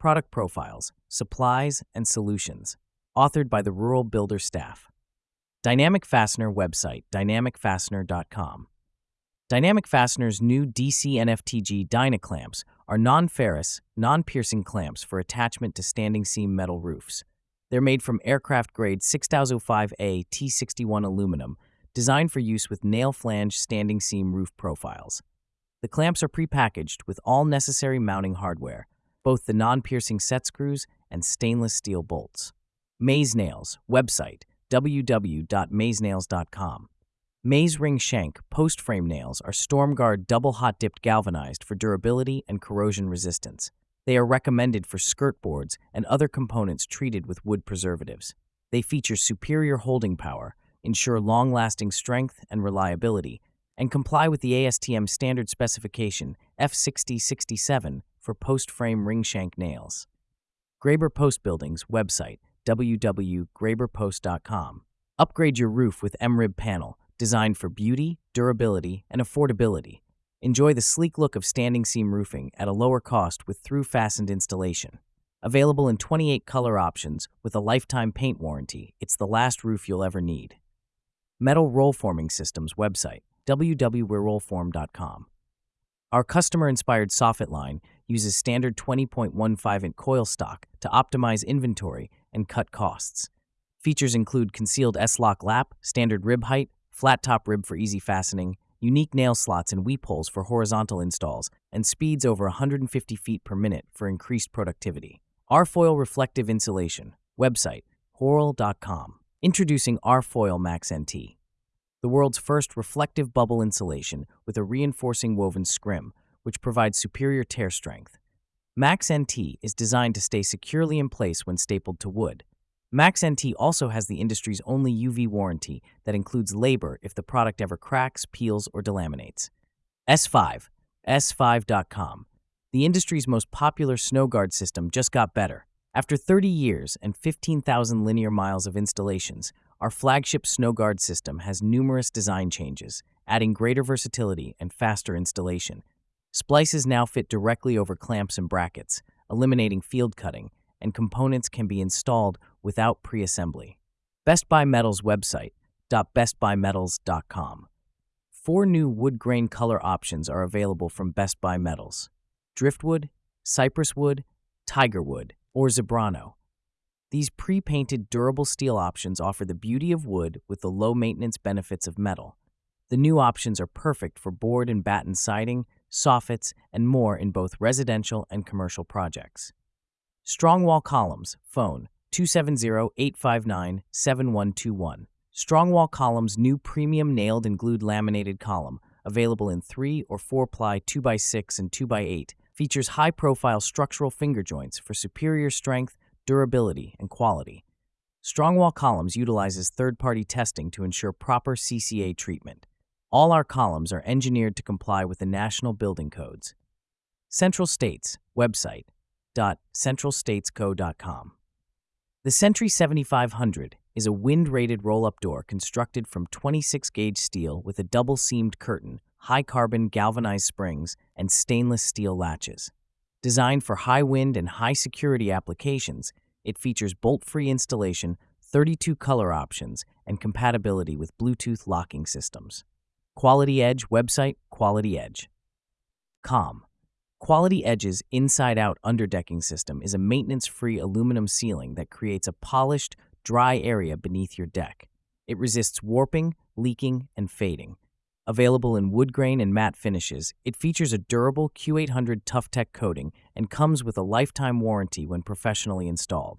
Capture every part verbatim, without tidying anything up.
Product Profiles, Supplies, and Solutions, authored by the Rural Builder staff. Dynamic Fastener website, dynamic fastener dot com. Dynamic Fastener's new D C N F T G Dynaclamps are non-ferrous, non-piercing clamps for attachment to standing seam metal roofs. They're made from aircraft-grade six thousand five A T sixty-one aluminum, designed for use with nail-flange standing seam roof profiles. The clamps are prepackaged with all necessary mounting hardware, both the non-piercing set screws and stainless steel bolts. Maze Nails website, w w w dot maze nails dot com. Maze Ring Shank post-frame nails are StormGuard double hot-dipped galvanized for durability and corrosion resistance. They are recommended for skirt boards and other components treated with wood preservatives. They feature superior holding power, ensure long-lasting strength and reliability, and comply with the A S T M standard specification F sixty sixty-seven for post-frame ring shank nails. Graber Post Buildings website, w w w dot graber post dot com. Upgrade your roof with M RIB panel, designed for beauty, durability, and affordability. Enjoy the sleek look of standing seam roofing at a lower cost with through-fastened installation. Available in twenty-eight color options with a lifetime paint warranty, it's the last roof you'll ever need. Metal Roll Forming Systems website, w w w dot roll form dot com. Our customer-inspired soffit line uses standard twenty point one five inch coil stock to optimize inventory and cut costs. Features include concealed S-lock lap, standard rib height, flat top rib for easy fastening, unique nail slots and weep holes for horizontal installs, and speeds over one hundred fifty feet per minute for increased productivity. R-Foil Reflective Insulation website, horl dot com. Introducing R-Foil Max N T, the world's first reflective bubble insulation with a reinforcing woven scrim, which provides superior tear strength. Max N T is designed to stay securely in place when stapled to wood. Max N T also has the industry's only U V warranty that includes labor if the product ever cracks, peels, or delaminates. S five, S five dot com. The industry's most popular snow guard system just got better. After thirty years and fifteen thousand linear miles of installations, our flagship snow guard system has numerous design changes, adding greater versatility and faster installation. Splices now fit directly over clamps and brackets, eliminating field cutting, and components can be installed without pre-assembly. Best Buy Metals website, best buy metals dot com. Four new wood grain color options are available from Best Buy Metals: driftwood, cypress wood, tiger wood, or zebrano. These pre-painted durable steel options offer the beauty of wood with the low-maintenance benefits of metal. The new options are perfect for board and batten siding, soffits, and more in both residential and commercial projects. Strongwall Columns, phone two seven zero, eight five nine, seven one two one. Strongwall Columns' new premium nailed and glued laminated column, available in three or four ply two by six and two by eight, features high-profile structural finger joints for superior strength, durability, and quality. Strongwall Columns utilizes third-party testing to ensure proper C C A treatment. All our columns are engineered to comply with the national building codes. Central States website, central states co dot com. The Sentry seventy-five hundred is a wind-rated roll-up door constructed from twenty-six gauge steel with a double-seamed curtain, high-carbon galvanized springs, and stainless steel latches. Designed for high wind and high security applications, it features bolt-free installation, thirty-two color options, and compatibility with Bluetooth locking systems. Quality Edge website, quality edge dot com. Quality Edge's inside-out underdecking system is a maintenance-free aluminum ceiling that creates a polished, dry area beneath your deck. It resists warping, leaking, and fading. Available in wood grain and matte finishes, it features a durable Q eight hundred ToughTech coating and comes with a lifetime warranty when professionally installed.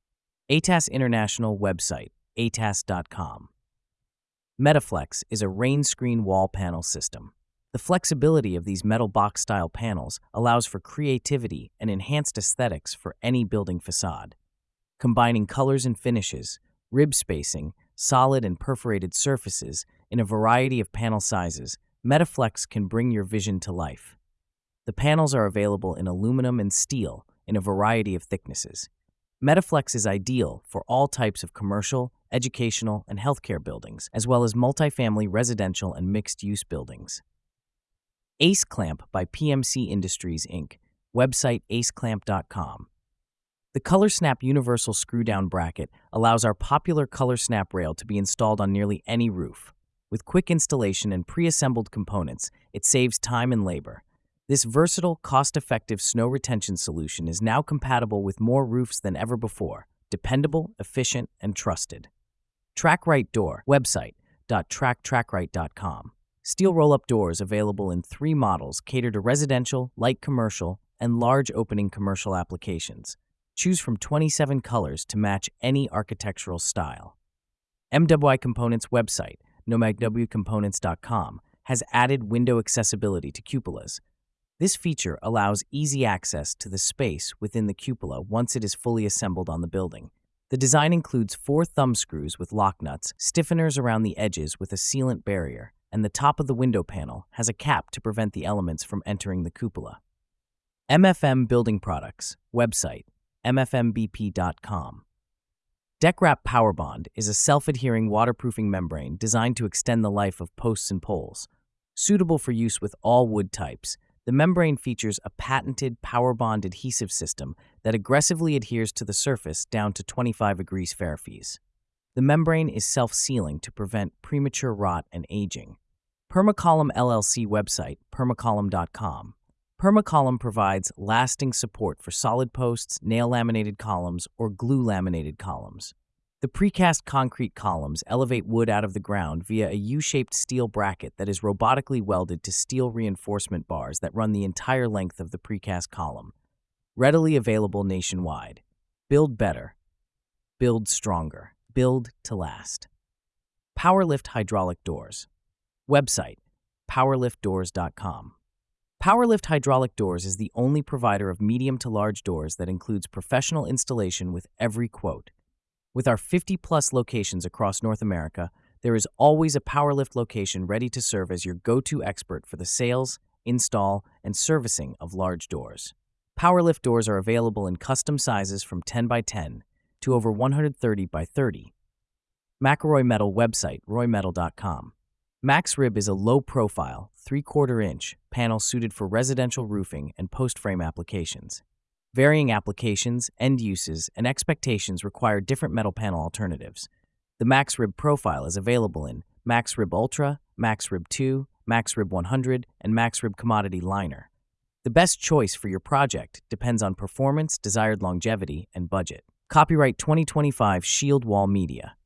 A T A S International website, a t a s dot com. Metaflex is a rain screen wall panel system. The flexibility of these metal box-style panels allows for creativity and enhanced aesthetics for any building facade. Combining colors and finishes, rib spacing, solid and perforated surfaces in a variety of panel sizes, Metaflex can bring your vision to life. The panels are available in aluminum and steel in a variety of thicknesses. Metaflex is ideal for all types of commercial, educational, and healthcare buildings, as well as multifamily residential and mixed-use buildings. Ace Clamp by P M C Industries, Incorporated. Website ace clamp dot com. The ColorSnap Universal Screw-Down Bracket allows our popular ColorSnap rail to be installed on nearly any roof. With quick installation and pre-assembled components, it saves time and labor. This versatile, cost-effective snow retention solution is now compatible with more roofs than ever before. Dependable, efficient, and trusted. TrackRite Door website dot track trackrite dot com. Steel roll-up doors available in three models cater to residential, light commercial, and large opening commercial applications. Choose from twenty-seven colors to match any architectural style. M W I Components website, nomad w components dot com, has added window accessibility to cupolas. This feature allows easy access to the space within the cupola once it is fully assembled on the building. The design includes four thumb screws with lock nuts, stiffeners around the edges with a sealant barrier, and the top of the window panel has a cap to prevent the elements from entering the cupola. M F M Building Products website, m f m b p dot com. DeckWrap PowerBond is a self-adhering waterproofing membrane designed to extend the life of posts and poles. Suitable for use with all wood types, the membrane features a patented PowerBond adhesive system that aggressively adheres to the surface down to twenty-five degrees Fahrenheit. The membrane is self-sealing to prevent premature rot and aging. Permacolumn L L C website, permacolumn dot com. Permacolumn provides lasting support for solid posts, nail-laminated columns, or glue-laminated columns. The precast concrete columns elevate wood out of the ground via a U-shaped steel bracket that is robotically welded to steel reinforcement bars that run the entire length of the precast column. Readily available nationwide. Build better. Build stronger. Build to last. PowerLift Hydraulic Doors website, powerlift doors dot com. PowerLift Hydraulic Doors is the only provider of medium to large doors that includes professional installation with every quote. With our fifty plus locations across North America, there is always a PowerLift location ready to serve as your go-to expert for the sales, install, and servicing of large doors. PowerLift doors are available in custom sizes from ten by ten to over one hundred thirty by thirty. McElroy Metal website, roy metal dot com. MaxRib is a low-profile, three quarter inch panel suited for residential roofing and post-frame applications. Varying applications, end uses, and expectations require different metal panel alternatives. The MaxRib profile is available in MaxRib Ultra, MaxRib two, MaxRib one hundred, and MaxRib Commodity Liner. The best choice for your project depends on performance, desired longevity, and budget. Copyright twenty twenty-five Shield Wall Media.